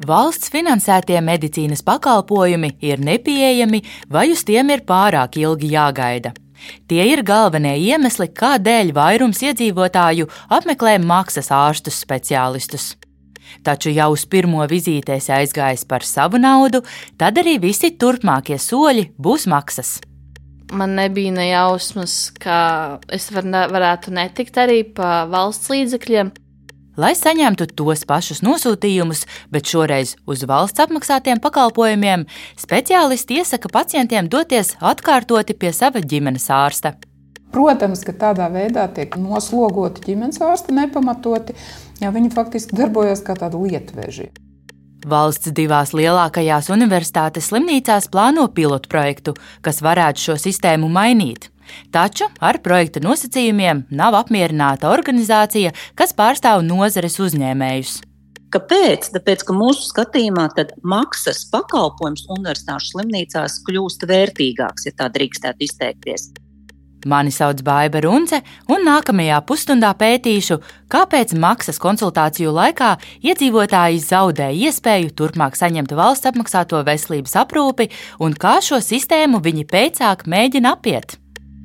Valsts finansētie medicīnas pakalpojumi ir nepieejami vai uz tiem ir pārāk ilgi jāgaida. Tie ir galvenie iemesli, kādēļ vairums iedzīvotāju apmeklē maksas ārstus speciālistus. Taču jau uz pirmo vizīti esi aizgājis par savu naudu, tad arī visi turpmākie soļi būs maksas. Man nebija ne jausmas, ka es varētu netikt arī pa valsts līdzekļiem. Lai saņemtu tos pašus nosūtījumus, bet šoreiz uz valsts apmaksātiem pakalpojumiem, speciālisti iesaka pacientiem doties atkārtoti pie sava ģimenes ārsta. Protams, ka tādā veidā tiek noslogoti ģimenes ārsti nepamatoti, jo viņi faktiski darbojas kā tādi lietveži. Valsts divās lielākajās universitātes slimnīcās plāno pilotprojektu, kas varētu šo sistēmu mainīt. Taču ar projekta nosacījumiem nav apmierināta organizācija, kas pārstāv nozares uzņēmējus. Kāpēc? Tāpēc, ka mūsu skatījumā tad maksas pakalpojums universitāšu slimnīcās kļūst vērtīgāks, ja tā drīkstētu izteikties. Mani sauc Baiba Runce, un nākamajā pusstundā pētīšu, kāpēc maksas konsultāciju laikā iedzīvotāji zaudē iespēju turpmāk saņemt valsts apmaksāto veselības aprūpi un kā šo sistēmu viņi pēcāk mēģina apiet.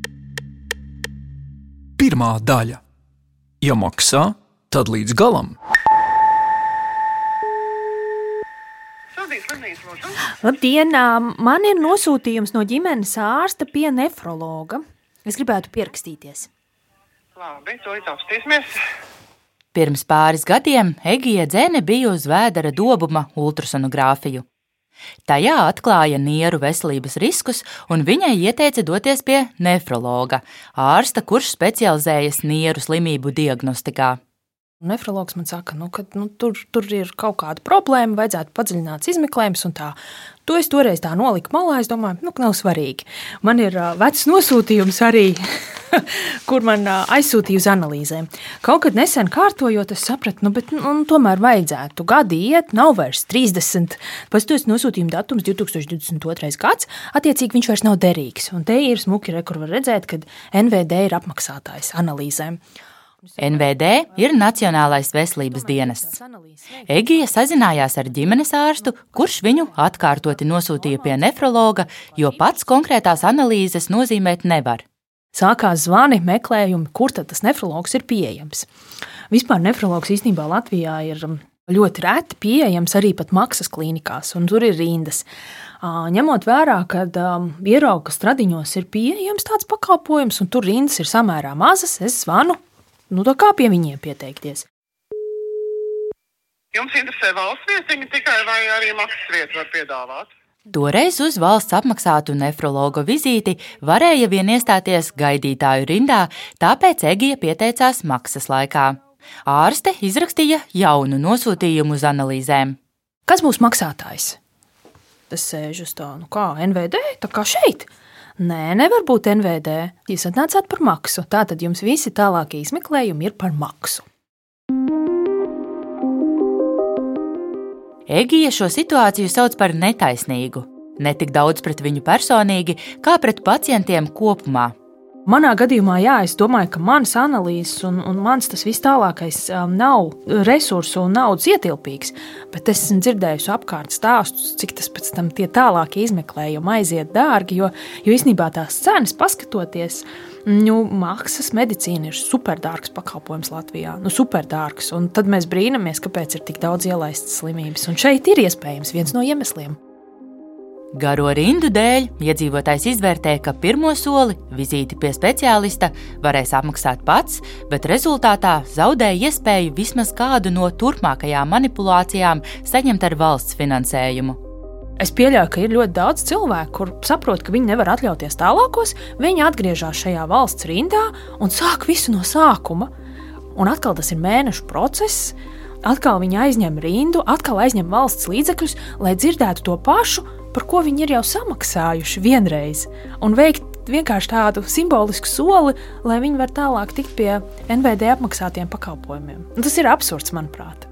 Pirmā daļa. Ja maksā, tad līdz galam. Labdien! Man ir nosūtījums no ģimenes ārsta pie nefrologa. Es gribētu pierakstīties. Labi, to apstīsimies. Pirms pāris gadiem Egija Dzene bija uz vēdera dobuma ultrasonogrāfiju. Tajā atklāja nieru veselības riskus, un viņai ieteica doties pie nefrologa, ārsta, kurš specializējas nieru slimību diagnostikā. Nefrologs man saka, ka tur ir kaut kāda problēma, vajadzētu padziļināts izmeklējums un tā. To es toreiz tā noliku malā, es domāju, ka nav svarīgi. Man ir vecs nosūtījums arī, kur man aizsūtīja uz analīzēm. Kaut kad nesen kārtojot, es sapratu, bet tomēr vajadzētu. Gadi iet, nav vairs 30. Pastos nosūtījuma datums 2022. gads, attiecīgi viņš vairs nav derīgs. Un te ir smuki, kur var redzēt, kad NVD ir apmaksātājs analīzēm. NVD ir Nacionālais veselības dienests. Egija sazinājās ar ģimenes ārstu, kurš viņu atkārtoti nosūtīja pie nefrologa, jo pats konkrētās analīzes nozīmēt nevar. Sākās zvani, meklējumi, kur tad tas nefrologs ir pieejams. Vispār nefrologs īstenībā Latvijā ir ļoti reti pieejams arī pat maksas klīnikās, un tur ir rindas. Ņemot vērā, kad ierauga stradiņos ir pieejams tāds pakalpojums, un tur rindas ir samērā mazas, es zvanu. Kā pie viņiem pieteikties? Jums interesē valsts vietiņa tikai vai arī maksas vietu var piedāvāt? Toreiz uz valsts apmaksātu nefrologa vizīti varēja vien iestāties gaidītāju rindā, tāpēc Egija pieteicās maksas laikā. Ārste izrakstīja jaunu nosūtījumu uz analīzēm. Kas būs maksātājs? Tas sēž uz tā, NVD, tā kā šeit. Nē, nevar būt NVD. Jūs atnācāt par maksu, tātad jums visi tālākie izmeklējumi ir par maksu. Egija šo situāciju sauc par netaisnīgu. Ne tik daudz pret viņu personīgi, kā pret pacientiem kopumā. Manā gadījumā, es domāju, ka manas analīzes un mans tas viss tālākais nav resursu un naudas ietilpīgs, bet es esmu dzirdējusi apkārt stāstus, cik tas pēc tam tie tālākie izmeklējumi aiziet dārgi, jo īstenībā tās cenas paskatoties, maksas medicīna ir superdārgs pakalpojums Latvijā, superdārgs, un tad mēs brīnamies, kāpēc ir tik daudz ielaistas slimības, un šeit ir iespējams viens no iemesliem. Garo rindu dēļ iedzīvotājs izvērtē, ka pirmo soli, vizīti pie speciālista, varēs apmaksāt pats, bet rezultātā zaudē iespēju vismaz kādu no turpmākajām manipulācijām saņemt ar valsts finansējumu. Es pieļauju, ka ir ļoti daudz cilvēku, kur saprot, ka viņi nevar atļauties tālākos, viņi atgriežas šajā valsts rindā un sāk visu no sākuma. Un atkal tas ir mēnešu process, atkal viņi aizņem rindu, atkal aizņem valsts līdzekļus, lai dzirdētu to pašu, par ko viņi ir jau samaksājuši vienreiz, un veikt vienkārši tādu simbolisku soli, lai viņi var tālāk tikt pie NVD apmaksātiem pakalpojumiem. Un tas ir absurds, manuprāt.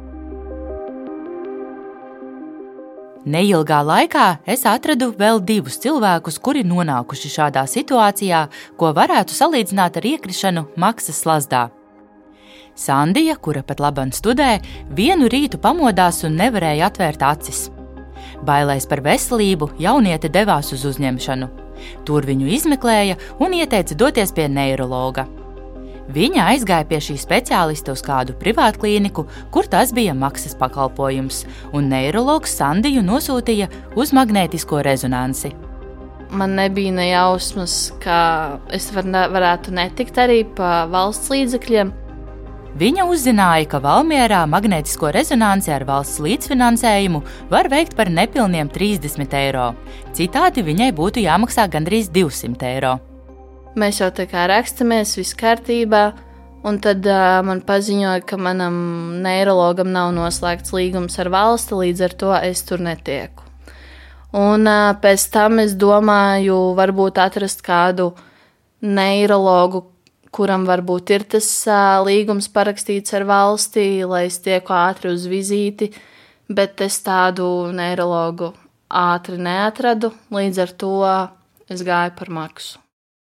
Neilgā laikā es atradu vēl 2 cilvēkus, kuri nonākuši šādā situācijā, ko varētu salīdzināt ar iekrišanu maksas slazdā. Sandija, kura pat labam studē, vienu rītu pamodās un nevarēja atvērt acis. Bailēs par veselību, jauniete devās uz uzņemšanu. Tur viņu izmeklēja un ieteica doties pie neirologa. Viņa aizgāja pie šī speciālista uz kādu privātklīniku, kur tas bija maksas pakalpojums, un neirologs Sandiju nosūtīja uz magnētisko rezonansi. Man nebija ne jausmas, ka es varētu netikt arī pa valsts līdzekļiem. Viņa uzzināja, ka Valmierā magnētisko rezonansi ar valsts līdzfinansējumu var veikt par nepilniem 30 eiro. Citādi viņai būtu jāmaksā gandrīz 200 eiro. Mēs jau tā kā rakstamies, viss kārtībā, un tad man paziņoja, ka manam neirologam nav noslēgts līgums ar valsti, līdz ar to es tur netieku. Un pēc tam es domāju, varbūt atrast kādu neirologu, kuram varbūt ir tas līgums parakstīts ar valstī, lai es tieku ātri uz vizīti, bet es tādu neirologu ātri neatradu, līdz ar to es gāju par maksu.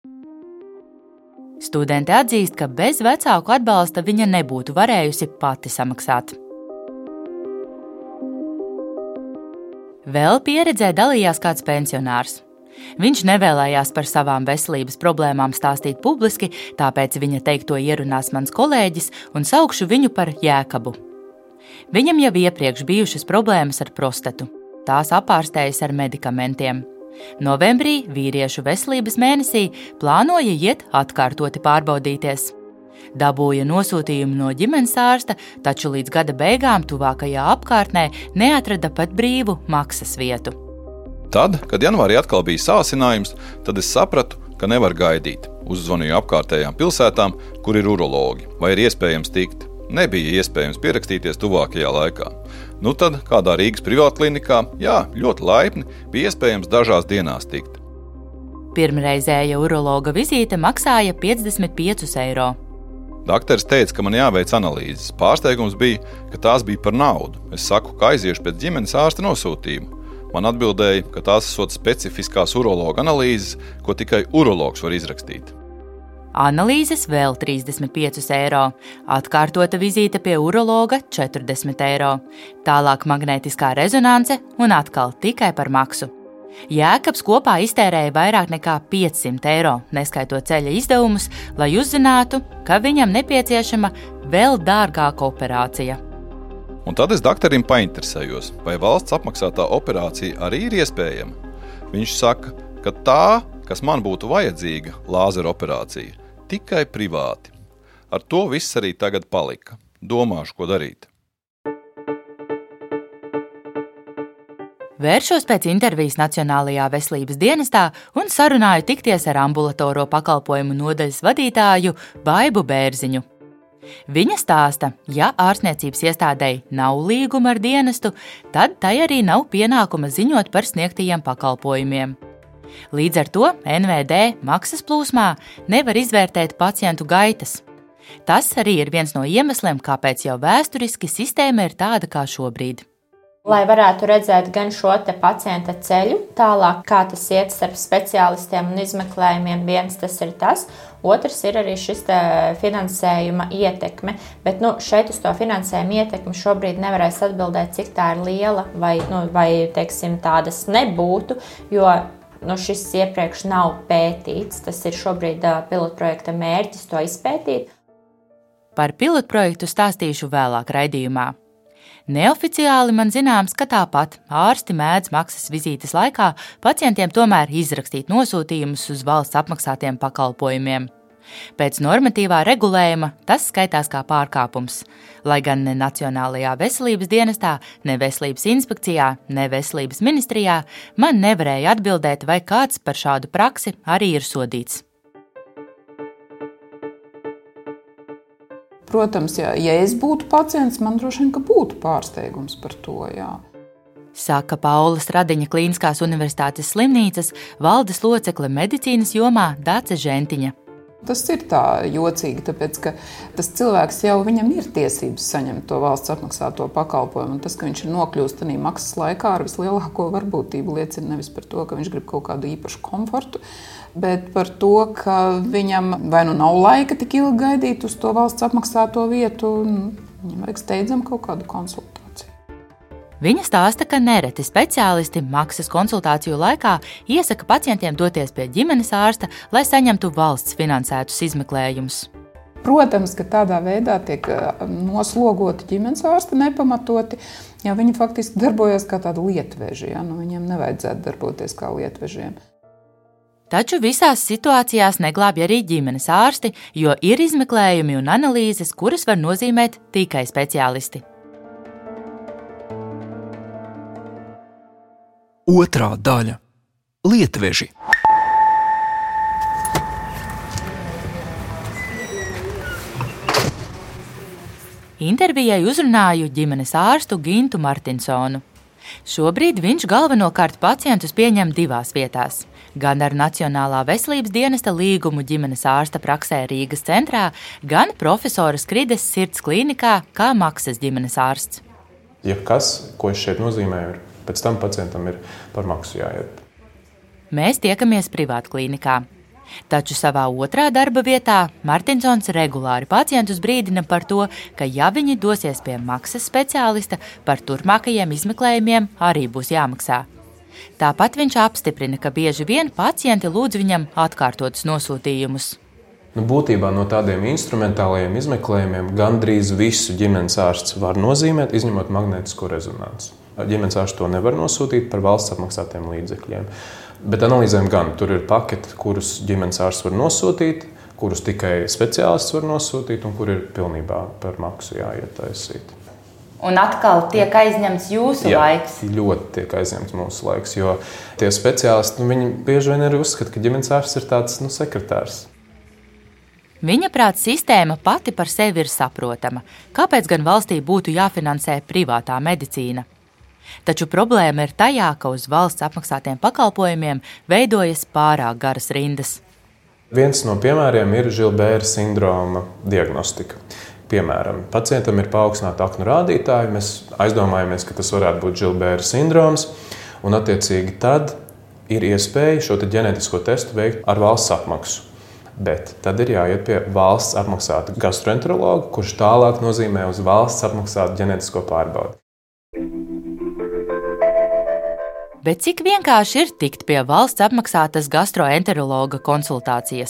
Studente atzīst, ka bez vecāku atbalsta viņa nebūtu varējusi pati samaksāt. Vēl pieredzē dalījās kāds pensionārs. Viņš nevēlējās par savām veselības problēmām stāstīt publiski, tāpēc viņa teikto ierunās mans kolēģis un saukšu viņu par Jēkabu. Viņam jau iepriekš bijušas problēmas ar prostatu. Tās apārstējas ar medikamentiem. Novembrī, vīriešu veselības mēnesī, plānoja iet atkārtoti pārbaudīties. Dabūja nosūtījumu no ģimenes ārsta, taču līdz gada beigām tuvākajā apkārtnē neatrada pat brīvu maksas vietu. Tad, kad janvārī atkal bija sāsinājums, tad es sapratu, ka nevar gaidīt. Uzzvanīju apkārtējām pilsētām, kur ir urologi, vai ir iespējams tikt. Nebija iespējams pierakstīties tuvākajā laikā. Nu tad, kādā Rīgas privātklinikā, ļoti laipni, bija iespējams dažās dienās tikt. Pirmreizēja urologa vizīte maksāja 55 eiro. Dakteris teica, ka man jāveic analīzes. Pārsteigums bija, ka tās bija par naudu. Es saku, ka aiziešu pēc ģimenes ārsta nosūtījumu. Man atbildēja, ka tās esot specifiskās urologa analīzes, ko tikai urologs var izrakstīt. Analīzes vēl 35 eiro, atkārtota vizīte pie urologa 40 eiro, tālāk magnētiskā rezonanse un atkal tikai par maksu. Jēkabs kopā iztērēja vairāk nekā 500 eiro, neskaitot ceļa izdevumus, lai uzzinātu, ka viņam nepieciešama vēl dārgāka operācija. Un tad es dakterim painteresējos, vai valsts apmaksātā operācija arī ir iespējama. Viņš saka, ka tā, kas man būtu vajadzīga, lāzera operācija, tikai privāti. Ar to viss arī tagad palika. Domāšu, ko darīt. Vēršos pēc intervijas Nacionālajā veselības dienestā un sarunāju tikties ar ambulatoro pakalpojumu nodaļas vadītāju Baibu Bērziņu. Viņa stāsta, ja ārstniecības iestādei nav līguma ar dienestu, tad tai arī nav pienākuma ziņot par sniegtajiem pakalpojumiem. Līdz ar to NVD maksas plūsmā nevar izvērtēt pacientu gaitas. Tas arī ir viens no iemesliem, kāpēc jau vēsturiski sistēma ir tāda kā šobrīd. Lai varētu redzēt gan šo te pacienta ceļu, tālāk kā tas iet starp speciālistiem un izmeklējumiem, viens tas ir tas, otrs ir arī šis te finansējuma ietekme, bet šeit uz to finansējuma ietekmi šobrīd nevarēs atbildēt, cik tā ir liela vai teiksim, tādas nebūtu, jo šis iepriekš nav pētīts, tas ir šobrīd pilotprojekta mērķis to izpētīt. Par pilotprojektu stāstīšu vēlāk raidījumā. Neoficiāli man zināms, ka tāpat ārsti mēdz maksas vizītes laikā pacientiem tomēr izrakstīt nosūtījumus uz valsts apmaksātiem pakalpojumiem. Pēc normatīvā regulējuma tas skaitās kā pārkāpums, lai gan ne Nacionālajā veselības dienestā, ne Veselības inspekcijā, ne Veselības ministrijā man nevarēja atbildēt, vai kāds par šādu praksi arī ir sodīts. Protams, ja es būtu pacients, man droši vien, ka būtu pārsteigums par to, Saka Paulas Radiņa Klīniskās universitātes slimnīcas valdes locekle medicīnas jomā Dace Žentiņa. Tas ir tā jocīgi, tāpēc, ka tas cilvēks jau viņam ir tiesības saņemt to valsts apmaksāto pakalpojumu, un tas, ka viņš ir nokļūst tādā maksas laikā ar vislielāko varbūtību, liecina nevis par to, ka viņš grib kaut kādu īpašu komfortu, bet par to, ka viņam vai nu nav laika tik ilgi gaidīt uz to valsts apmaksāto vietu, viņam vajag steidzam kaut kādu konsultāciju. Viņa stāsta, ka nereti speciālisti maksas konsultāciju laikā iesaka pacientiem doties pie ģimenes ārsta, lai saņemtu valsts finansētus izmeklējumus. Protams, ka tādā veidā tiek noslogoti ģimenes ārsti nepamatoti, jo viņi faktiski darbojas kā tādi lietveži. Ja? Viņiem nevajadzētu darboties kā lietvežiem. Taču visās situācijās neglābj arī ģimenes ārsti, jo ir izmeklējumi un analīzes, kuras var nozīmēt tikai speciālisti. Otrā daļa – lietveži. Intervijai uzrunāju ģimenes ārstu Gintu Martinsonu. Šobrīd viņš galvenokārt pacientus pieņem divās vietās. Gan ar Nacionālā veselības dienesta līgumu ģimenes ārsta praksē Rīgas centrā, gan profesora Skrides sirds klīnikā kā maksas ģimenes ārsts. Jebkas, ko es šeit nozīmēju, pēc tam pacientam ir par maksu jāiet. Mēs tiekamies privātklīnikā. Taču savā otrā darba vietā Martinsons regulāri pacientus brīdina par to, ka ja viņi dosies pie maksas speciālista, par turpmākajiem izmeklējumiem arī būs jāmaksā. Tāpat viņš apstiprina, ka bieži vien pacienti lūdz viņam atkārtotus nosūtījumus. Būtībā no tādiem instrumentālajiem izmeklējumiem gandrīz visu ģimenes ārsts var nozīmēt, izņemot magnētisko rezonanci. Ģimenes ārsts to nevar nosūtīt par valsts apmaksātiem līdzekļiem. Bet analīzēm gan tur ir paketi, kurus ģimenes ārsts var nosūtīt, kurus tikai speciālists var nosūtīt un kur ir pilnībā par maksu jāietaisīt. Un atkal tiek aizņemts jūsu laiks? Jā, ļoti tiek aizņemts mūsu laiks, jo tie speciālisti, viņi bieži vien arī uzskata, ka ģimenes ārsts ir tāds sekretārs. Viņa prāt sistēma pati par sevi ir saprotama. Kāpēc gan valstī būtu jāfinansē privātā medicīna? Taču problēma ir tajā, ka uz valsts apmaksātiem pakalpojumiem veidojas pārāk garas rindas. Viens no piemēriem ir Žilbēra sindroma diagnostika. Piemēram, pacientam ir paaugstināti aknu rādītāji, mēs aizdomājamies, ka tas varētu būt Žilbēra sindroms, un attiecīgi tad ir iespēja šo ģenētisko testu veikt ar valsts apmaksu. Bet tad ir jāiet pie valsts apmaksāta gastroenterologa, kurš tālāk nozīmē uz valsts apmaksātu ģenētisko pārbaudi. Bet cik vienkārši ir tikt pie valsts apmaksātas gastroenterologa konsultācijas?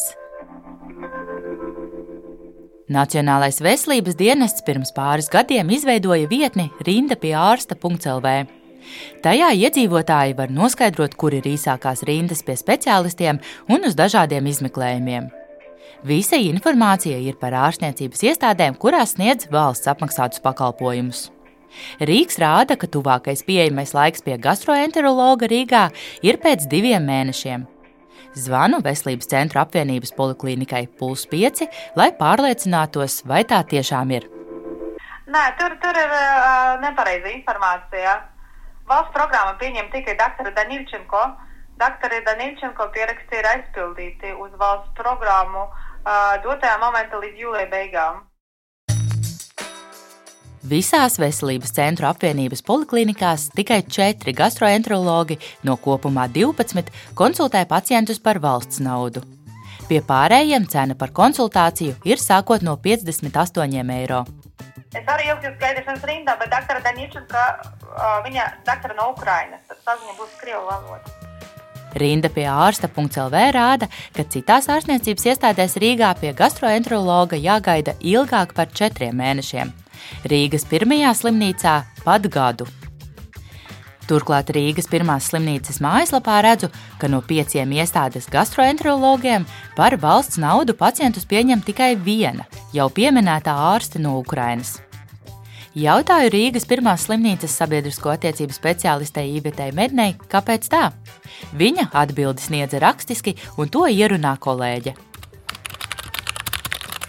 Nacionālais veselības dienests pirms pāris gadiem izveidoja vietni rinda-pie-ārsta.lv. Tajā iedzīvotāji var noskaidrot, kur ir īsākās rindas pie speciālistiem un uz dažādiem izmeklējumiem. Visa informācija ir par ārstniecības iestādēm, kurās sniedz valsts apmaksātus pakalpojumus. Rīgas rāda, ka tuvākais pieejamais laiks pie gastroenterologa Rīgā ir pēc 2 mēnešiem. Zvanu Veselības centru apvienības poliklīnikai Puls 5, lai pārliecinātos, vai tā tiešām ir. Nē, tur ir nepareiza informācija. Valsts programma pieņem tikai doktoru Daņivčenko. Doktori Daņivčenko pierakstīja ir aizpildīti uz valsts programmu dotajā momentā līdz jūlija beigām. Visās Veselības centru apvienības poliklīnikās tikai 4 gastroenterologi no kopumā 12 konsultē pacientus par valsts naudu. Pie pārējiem cena par konsultāciju ir sākot no 58 eiro. Es arī ilgi gaidīšanas rindā, bet doktora Daņivčenko, viņa doktora no Ukrainas, tad saziņa būs krievu valoda. Rinda-pie-ārsta.lv rāda, ka citās ārstniecības iestādēs Rīgā pie gastroenterologa jāgaida ilgāk par 4 mēnešiem. Rīgas pirmajā slimnīcā pat gadu. Turklāt Rīgas pirmās slimnīcas mājaslapā redzu, ka no 5 iestādes gastroenterologiem par valsts naudu pacientus pieņem tikai 1, jau pieminētā ārste no Ukrainas. Jautāju Rīgas pirmās slimnīcas sabiedrisko attiecību speciālistei Ivetei Mednei, kāpēc tā? Viņa atbildi sniedza rakstiski un to ierunā kolēģe.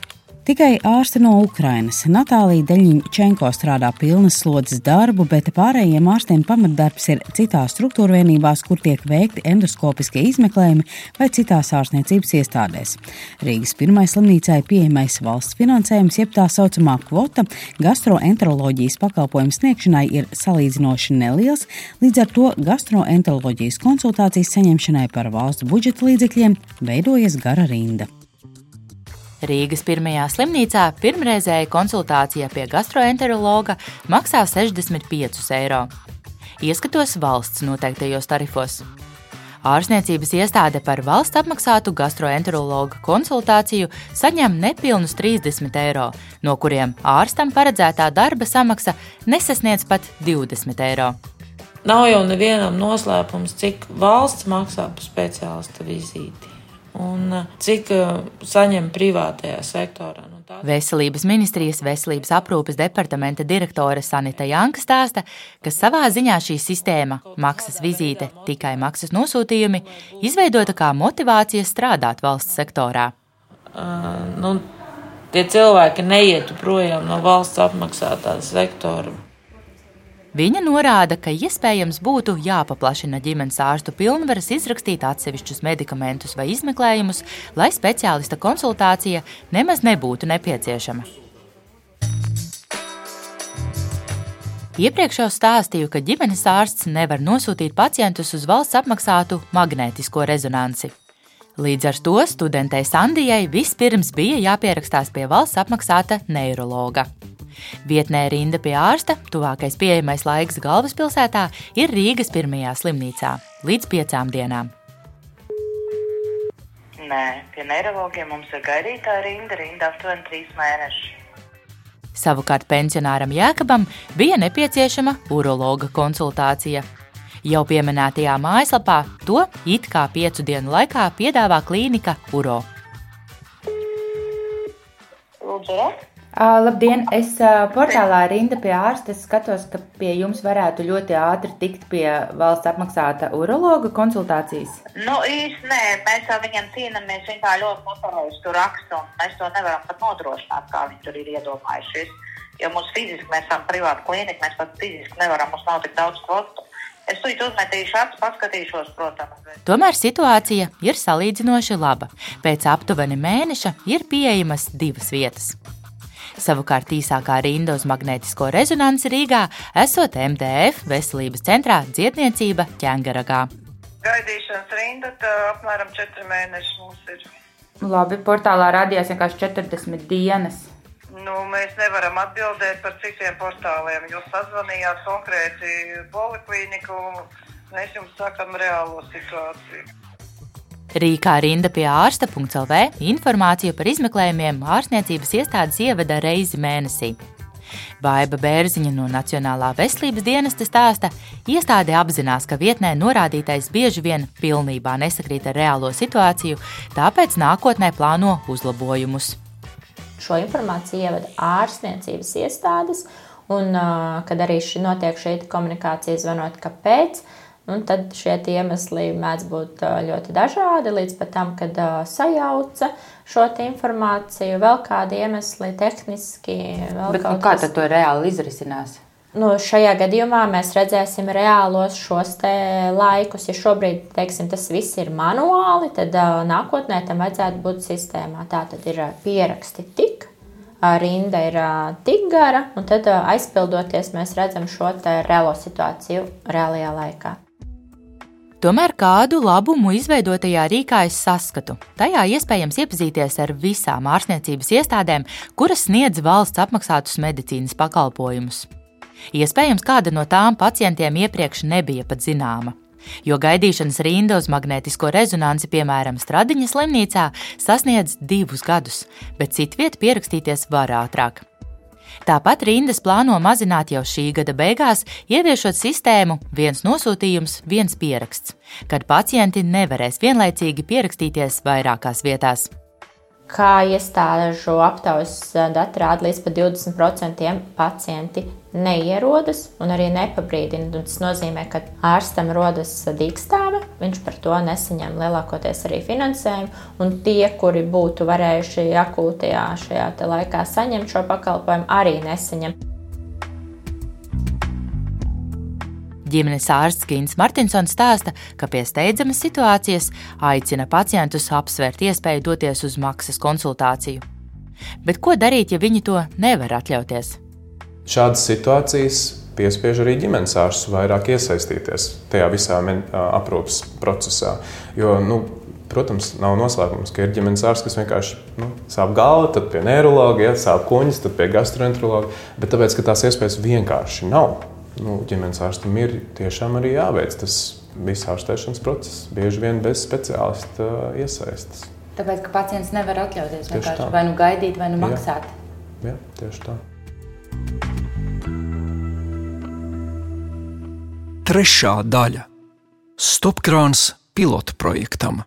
Tikai ārste no Ukrainas, Natālija Deļņčenko strādā pilnas slodzes darbu, bet pārējiem ārstiem pamatdarbs ir citās struktūrvienībās, kur tiek veikti endoskopiskie izmeklējumi vai citās ārstniecības iestādēs. Rīgas pirmai slimnīcai pieejamais valsts finansējums, jeb tā saucamā kvota, gastroenteroloģijas pakalpojumu sniegšanai ir salīdzinoši neliels, līdz ar to gastroenteroloģijas konsultācijas saņemšanai par valsts budžeta līdzekļiem veidojas gara rinda. Rīgas pirmajā slimnīcā pirmreizēja konsultācija pie gastroenterologa maksā 65 eiro. Ieskatos valsts noteiktajos tarifos. Ārstniecības iestāde par valsts apmaksātu gastroenterologa konsultāciju saņem nepilnus 30 eiro, no kuriem ārstam paredzētā darba samaksa nesasniedz pat 20 eiro. Nav jau nevienam noslēpums, cik valsts maksā par speciālista vizīti un cik saņem privātajā sektorā. Veselības ministrijas veselības aprūpes departamenta direktore Sanita Janka stāsta, ka savā ziņā šī sistēma, maksas vizīte, tikai maksas nosūtījumi, izveidota kā motivācija strādāt valsts sektorā. Tie cilvēki neietu projām no valsts apmaksātā sektora. Viņa norāda, ka iespējams būtu jāpaplašina ģimenes ārstu pilnvaras izrakstīt atsevišķus medikamentus vai izmeklējumus, lai speciālista konsultācija nemaz nebūtu nepieciešama. Iepriekš jau stāstīju, ka ģimenes ārsts nevar nosūtīt pacientus uz valsts apmaksātu magnētisko rezonanci. Līdz ar to studentei Sandijai vispirms bija jāpierakstās pie valsts apmaksāta neirologa. Vietnē rinda pie ārsta, tuvākais pieejamais laiks galvaspilsētā, ir Rīgas pirmajā slimnīcā līdz 5 dienām. Nē, pie neirologiem mums ir gaidītāja rinda aptuveni 3 mēneši. Savukārt pensionāram Jēkabam bija nepieciešama urologa konsultācija. Jau pieminētajā mājaslapā to it kā 5 dienu laikā piedāvā klīnika Uro. Lūdzu, Labdien, es portālā rinda pie ārsta skatos, ka pie jums varētu ļoti ātri tikt pie valsts apmaksāta urologa konsultācijas. Īsti nē, mēs jau viņam cīnāmies, viņi tā ļoti motorējuši tur rakstu, un mēs to nevaram pat nodrošināt, kā viņi tur ir iedomājušies. Jo mums fiziski, mēs esam privāta klinika, mēs pat fiziski nevaram, mums nav tik daudz kvotu. Es tūlīt uzmetīšu acis, paskatīšos, protams. Tomēr situācija ir salīdzinoši laba. Pēc aptuveni mēneša ir pieejamas 2 vietas. Savukārt īsākā rinda uz magnētisko rezonanci Rīgā esot MDF veselības centrā dziedniecība Ķengaragā. Gaidīšanas rinda apmēram 4 mēneši mums ir. Labi, portālā rādījās vienkārši 40 dienas. Mēs nevaram atbildēt par citiem portāliem. Jūs sazvanījāt konkrēti poliklīniku, mēs jums sakam reālo situāciju. Rīkā rinda pie ārsta.lv informāciju par izmeklējumiem ārstniecības iestādes ievada reizi mēnesī. Baiba Bērziņa no Nacionālā veselības dienesta stāsta, iestāde apzinās, ka vietnē norādītais bieži vien pilnībā nesakrīt ar reālo situāciju, tāpēc nākotnē plāno uzlabojumus. Šo informāciju ievada ārstniecības iestādes, un kad arī notiek šī komunikācija zvanot, kāpēc, tad šie iemesli mēdz būt ļoti dažādi, līdz pat tam, kad sajauca šo informāciju, vēl kādi iemesli tehniski. Bet kā tad to reāli izrisinās? Šajā gadījumā mēs redzēsim reālos šos laikus. Ja šobrīd, tas viss ir manuāli, tad nākotnē tam vajadzētu būt sistēmā. Tā tad ir pieraksti tik, rinda ir tik gara, un tad aizpildoties mēs redzam šo reālo situāciju reālajā laikā. Tomēr kādu labumu izveidotajā rīkā es saskatu. Tajā iespējams iepazīties ar visām ārstniecības iestādēm, kuras sniedz valsts apmaksātus medicīnas pakalpojumus. Iespējams, kāda no tām pacientiem iepriekš nebija pat zināma. Jo gaidīšanas rinda uz magnētisko rezonanci, piemēram, Stradiņas slimnīcā, sasniedz 2 gadus, bet citviet pierakstīties var ātrāk. Tāpat rindas plāno mazināt jau šī gada beigās, ieviešot sistēmu 1 nosūtījums, 1 pieraksts, kad pacienti nevarēs vienlaicīgi pierakstīties vairākās vietās. Kā iestāžu aptaujas dati rāda, līdz pat 20% pacienti neierodas un arī nepabrīdina. Tas nozīmē, ka ārstam rodas dīkstāve, viņš par to nesaņem lielākoties arī finansējumu, un tie, kuri būtu varējuši akūtajā šajā laikā saņemt šo pakalpojumu, arī nesaņem. Ģimenes ārsts Gins Martinsons stāsta, ka pie steidzamas situācijas aicina pacientus apsvērt iespēju doties uz maksas konsultāciju. Bet ko darīt, ja viņi to nevar atļauties? Šādas situācijas piespiež arī ģimenes ārstus vairāk iesaistīties tajā visā aprūpes procesā. Jo, protams, nav noslēpums, ka ir ģimenes ārsts, kas vienkārši sāp galva, tad pie neirologa, sāp kuņas, tad pie gastroenterologa, bet tāpēc, ka tās iespējas vienkārši nav. Ģimenes ārstam ir tiešām arī jāveic tas viss ārstēšanas process, bieži vien bez speciālista iesaistas. Tāpēc, ka pacients nevar atļauties vienkārši vai gaidīt, vai maksāt. Jā, tieši tā. Trešā daļa – Stopkrāns pilotu projektam.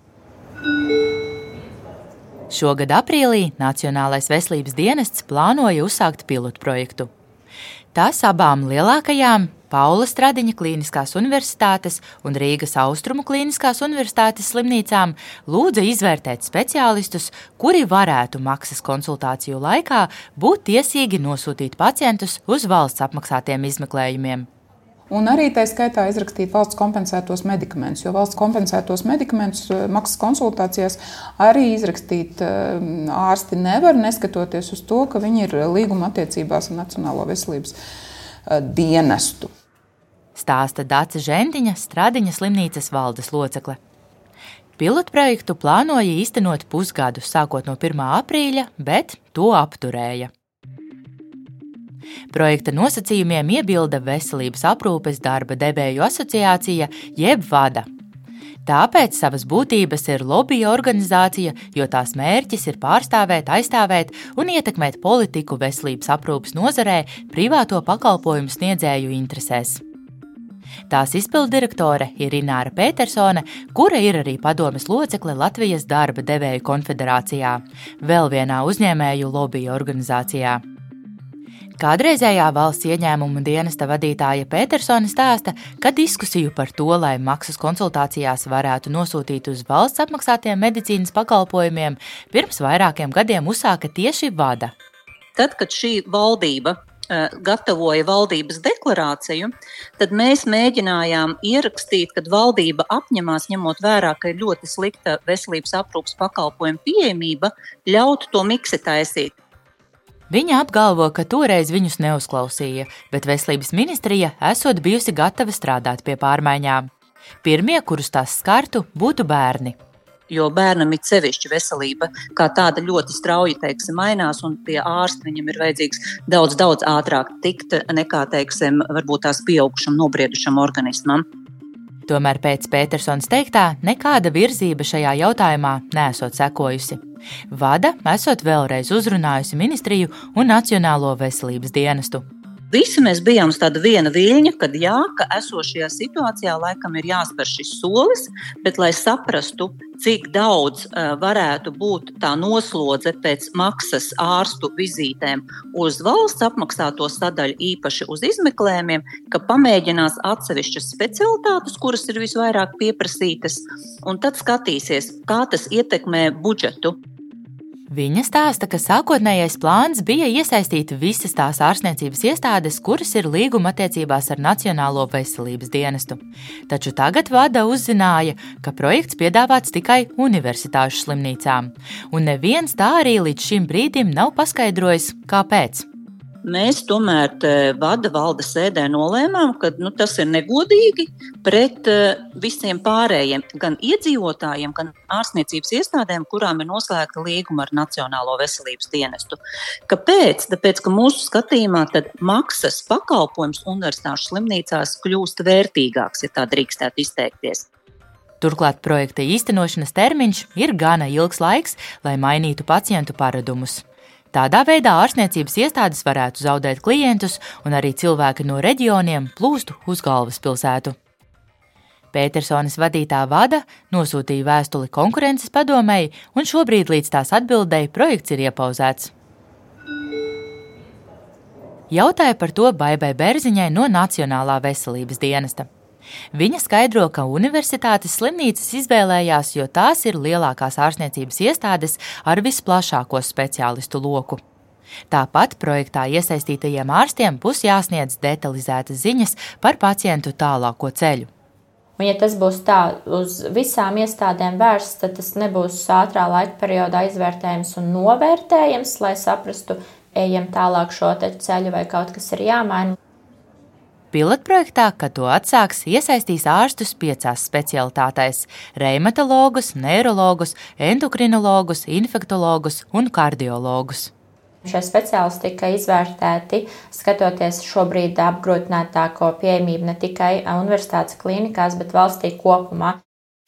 Šogad aprīlī Nacionālais veselības dienests plānoja uzsākt pilotu projektu. Tas abām lielākajām Paula Stradiņa Klīniskās universitātes un Rīgas Austrumu Klīniskās universitātes slimnīcām lūdza izvērtēt speciālistus, kuri varētu maksas konsultāciju laikā būt tiesīgi nosūtīt pacientus uz valsts apmaksātiem izmeklējumiem. Un arī tā skaitā izrakstīt valsts kompensētos medikamentus, jo valsts kompensētos medikamentus maksas konsultācijās arī izrakstīt ārsti nevar, neskatoties uz to, ka viņi ir līguma attiecībās ar Nacionālo veselības dienestu. Stāsta Dace Žendiņa, Stradiņa slimnīcas valdes locekle. Pilotprojektu plānoja īstenot pusgadu, sākot no 1. aprīļa, bet to apturēja. Projekta nosacījumiem iebilda Veselības aprūpes darba devēju asociācija jeb VADA. Tāpēc savas būtības ir lobija organizācija, jo tās mērķis ir pārstāvēt, aizstāvēt un ietekmēt politiku veselības aprūpes nozarē privāto pakalpojumu sniedzēju interesēs. Tās izpilddirektore ir Ināra Petersone, kura ir arī padomes locekle Latvijas darba devēju konfederācijā, vēl vienā uzņēmēju lobija organizācijā. Kādreizējā valsts ieņēmumu dienesta vadītāja Petersone stāsta, ka diskusiju par to, lai maksas konsultācijās varētu nosūtīt uz valsts apmaksātiem medicīnas pakalpojumiem, pirms vairākiem gadiem uzsāka tieši VADA. Tad, kad šī valdība gatavoja valdības deklarāciju, tad mēs mēģinājām ierakstīt, kad valdība apņemās, ņemot vērā, ka ir ļoti slikta veselības aprūpes pakalpojumu pieejamība, ļaut to miksi taisīt. Viņa apgalvo, ka toreiz viņus neuzklausīja, bet veselības ministrija esot bijusi gatava strādāt pie pārmaiņām. Pirmie, kurus tās skartu, būtu bērni. Jo bērnam ir sevišķi veselība, kā tāda ļoti strauji, mainās, un pie ārsta viņam ir vajadzīgs daudz ātrāk tikt nekā, varbūt tās pieaugušam, nobriedušam organismam. Tomēr pēc Petersonas teiktā nekāda virzība šajā jautājumā neesot sekojusi. VADA esot vēlreiz uzrunājusi ministriju un Nacionālo veselības dienestu. Visi mēs bijām uz tāda viena viļņa, ka esošajā situācijā laikam ir jāspēr šis solis, bet lai saprastu, cik daudz varētu būt tā noslodze pēc maksas ārstu vizītēm uz valsts apmaksāto sadaļu, īpaši uz izmeklējumiem, ka pamēģinās atsevišķas specialitātes, kuras ir visvairāk pieprasītas, un tad skatīsies, kā tas ietekmē budžetu. Viņa stāsta, ka sākotnējais plāns bija iesaistīt visas tās ārstniecības iestādes, kuras ir līguma attiecībās ar Nacionālo veselības dienestu. Taču tagad VADA uzzināja, ka projekts piedāvāts tikai universitāšu slimnīcām, un neviens tā arī līdz šim brīdim nav paskaidrojis, kāpēc. Mēs tomēr VADA valdes sēdē nolēmām, ka tas ir negodīgi pret visiem pārējiem, gan iedzīvotājiem, gan ārstniecības iestādēm, kurām ir noslēgta līguma ar Nacionālo veselības dienestu. Kāpēc? Tāpēc, ka mūsu skatījumā tad maksas pakalpojums universitāšu slimnīcās kļūst vērtīgāks, ja tā drīkstētu izteikties. Turklāt projekta īstenošanas termiņš ir gana ilgs laiks, lai mainītu pacientu paradumus. Tādā veidā ārstniecības iestādes varētu zaudēt klientus un arī cilvēki no reģioniem plūstu uz galvaspilsētu. Petersonas vadītā VADA nosūtīja vēstuli konkurences padomei, un šobrīd līdz tās atbildēji projekts ir iepauzēts. Jautāja par to Baibai Bērziņai no Nacionālā veselības dienesta. Viņa skaidro, ka universitātes slimnīcas izvēlējās, jo tās ir lielākās ārstniecības iestādes ar visplašāko speciālistu loku. Tāpat projektā iesaistītajiem ārstiem būs jāsniedz detalizētas ziņas par pacientu tālāko ceļu. Un, ja tas būs tā uz visām iestādēm vērsts, tad tas nebūs ātrā laika periodā izvērtējums un novērtējums, lai saprastu, ejam tālāk šo ceļu vai kaut kas ir jāmaina. Pilotprojektā, kad to atsāks, iesaistīs ārstus 5 specialitātēs – reimatologus, neirologus, endokrinologus, infektologus un kardiologus. Šie speciālisti tika izvērtēti, skatoties šobrīd apgrūtinātāko pieejamību ne tikai universitātes klīnikās, bet valstī kopumā.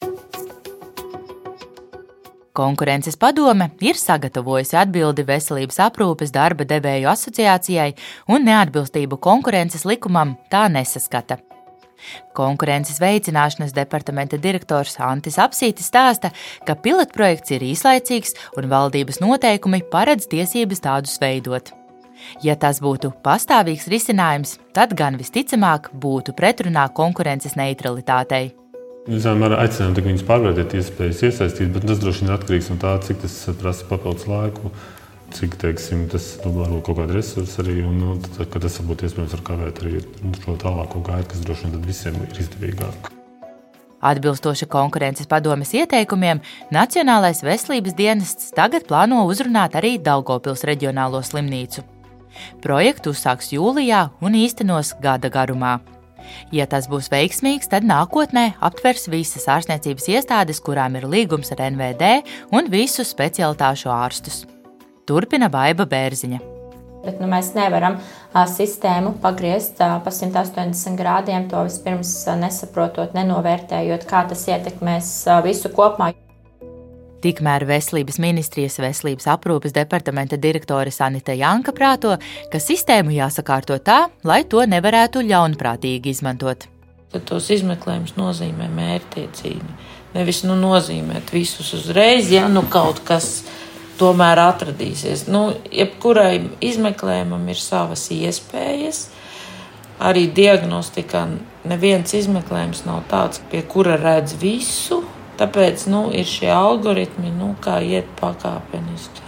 Konkurences padome ir sagatavojusi atbildi Veselības aprūpes darba devēju asociācijai un neatbilstību konkurences likumam tā nesaskata. Konkurences veicināšanas departamenta direktors Antis Apsītis stāsta, ka pilotprojekts ir īslaicīgs un valdības noteikumi paredz tiesības tādus veidot. Ja tas būtu pastāvīgs risinājums, tad gan visticamāk būtu pretrunā konkurences neutralitātei. Mēs aicinām viņus pārvērtēt iespējas iesaistīt, bet tas droši vien atkarīgs no tā, cik tas prasa papildus laiku, cik, tas varbūt kaut kāda resursa arī, un ka tas varbūt iespējams var kavēt arī šo tālāko gaidu, kas droši vien tad visiem ir izdevīgāk. Atbilstoši konkurences padomes ieteikumiem, Nacionālais veselības dienests tagad plāno uzrunāt arī Daugavpils reģionālo slimnīcu. Projektu uzsāks jūlijā un īstenos gada garumā. Ja tas būs veiksmīgs, tad nākotnē aptvers visas ārstniecības iestādes, kurām ir līgums ar NVD un visus specialitāšu ārstus. Turpina Baiba Bērziņa. Bet mēs nevaram sistēmu pagriezt pa 180 grādiem, to vispirms nesaprotot, nenovērtējot, kā tas ietekmēs visu kopumā. Tikmēr Veselības ministrijas veselības aprūpes departamenta direktore Sanita Janka prāto, ka sistēmu jāsakārto tā, lai to nevarētu ļaunprātīgi izmantot. Tad tos izmeklējumus nozīmē mērķtiecīgi. Nevis nozīmēt visus uzreiz, ja kaut kas tomēr atradīsies. Jebkurai izmeklējumam ir savas iespējas. Arī diagnostikā neviens izmeklējums nav tāds, pie kura redz visu. Tāpēc ir šie algoritmi, kā iet pakāpeniski.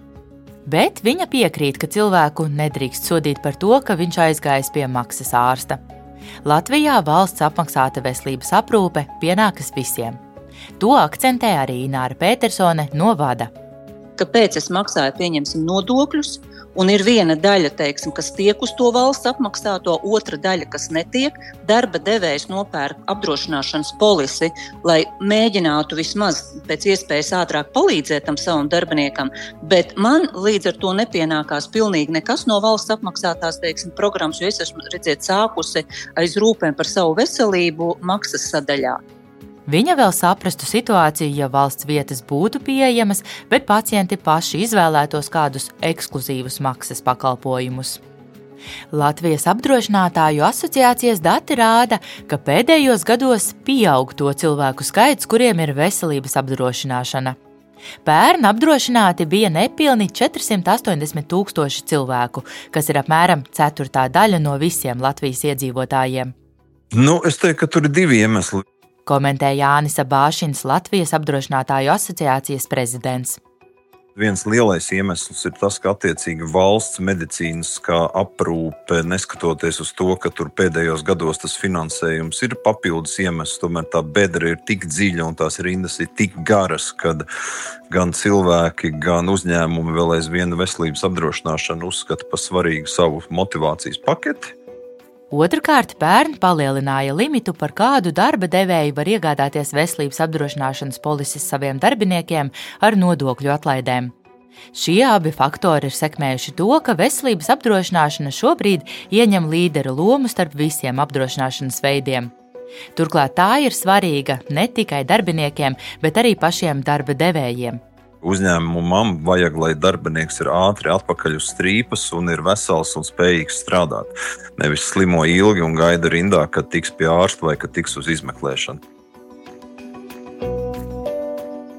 Bet viņa piekrīt, ka cilvēku nedrīkst sodīt par to, ka viņš aizgājis pie maksas ārsta. Latvijā valsts apmaksāta veselības aprūpe pienākas visiem. To akcentē arī Ināra Pētersone no VADA. Kāpēc es maksāju, pieņemsim, nodokļus, un ir viena daļa, kas tiek uz to valsts apmaksāto, otra daļa, kas netiek. Darba devējs nopērk apdrošināšanas polisi, lai mēģinātu vismaz pēc iespējas ātrāk palīdzēt tam savam darbiniekam, bet man līdz ar to nepienākās pilnīgi nekas no valsts apmaksātās, programmas, jo es esmu, sākusi aiz rūpēm par savu veselību maksas sadaļā. Viņa vēl saprastu situāciju, ja valsts vietas būtu pieejamas, bet pacienti paši izvēlētos kādus ekskluzīvus maksas pakalpojumus. Latvijas apdrošinātāju asociācijas dati rāda, ka pēdējos gados pieaug to cilvēku skaits, kuriem ir veselības apdrošināšana. Pērn apdrošināti bija nepilni 480,000 cilvēku, kas ir apmēram 1/4 daļa no visiem Latvijas iedzīvotājiem. Es teiktu, ka tur ir 2 iemesli. Komentē Jānis Bāšins, Latvijas apdrošinātāju asociācijas prezidents. Viens lielais iemesls ir tas, ka attiecīgi valsts medicīniskā aprūpe, neskatoties uz to, ka tur pēdējos gados tas finansējums ir papildus iemesls, tomēr tā bedra ir tik dziļa un tās rindas ir tik garas, kad gan cilvēki, gan uzņēmumi vēl aizvien veselības apdrošināšanu uzskata par svarīgu savu motivācijas paketi. Otrkārt, pērn palielināja limitu, par kādu darba devēju var iegādāties veselības apdrošināšanas polises saviem darbiniekiem ar nodokļu atlaidēm. Šie abi faktori ir sekmējuši to, ka veselības apdrošināšana šobrīd ieņem līdera lomu starp visiem apdrošināšanas veidiem. Turklāt tā ir svarīga ne tikai darbiniekiem, bet arī pašiem darba devējiem. Uzņēmumam vajag, lai darbinieks ir ātri atpakaļ uz strīpas un ir vesels un spējīgs strādāt. Nevis slimo ilgi un gaida rindā, kad tiks pie ārsta vai kad tiks uz izmeklēšanu.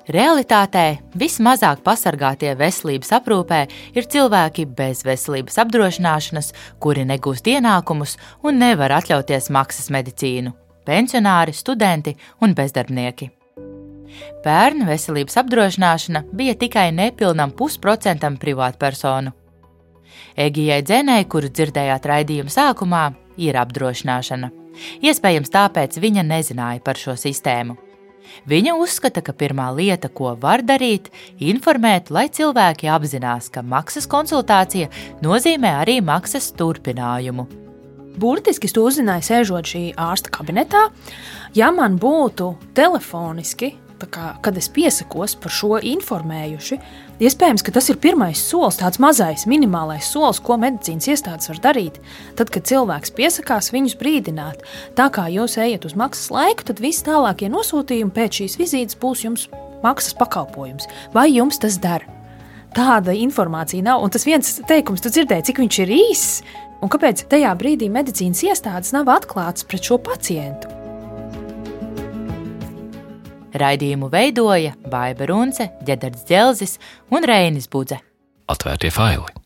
Realitātē vismazāk pasargātie veselības aprūpē ir cilvēki bez veselības apdrošināšanas, kuri negūst ienākumus un nevar atļauties maksas medicīnu – pensionāri, studenti un bezdarbnieki. Pērn veselības apdrošināšana bija tikai nepilnam 0,5% privātpersonu. Egijai Dzenei, kuru dzirdējāt raidījuma sākumā, ir apdrošināšana. Iespējams, tāpēc viņa nezināja par šo sistēmu. Viņa uzskata, ka pirmā lieta, ko var darīt, informēt, lai cilvēki apzinās, ka maksas konsultācija nozīmē arī maksas turpinājumu. Burtiski es to uzzināju, sēžot šī ārsta kabinetā. Ja man būtu telefoniski, kad es piesakos par šo informējuši, iespējams, ka tas ir pirmais solis, tāds mazais, minimālais solis, ko medicīnas iestādes var darīt. Tad, kad cilvēks piesakās, viņus brīdināt. Tā kā jūs ejat uz maksas laiku, tad visi tālākie nosūtījumi pēc šīs vizītes būs jums maksas pakalpojums. Vai jums tas der? Tāda informācija nav. Un tas viens teikums, tu dzirdēji, cik viņš ir īss, un kāpēc tajā brīdī medicīnas iestādes nav atklātas pret šo pacientu. Raidījumu veidoja Baiba Runce, Ģedards Dzelzis un Reinis Budze. Atvērtie faili.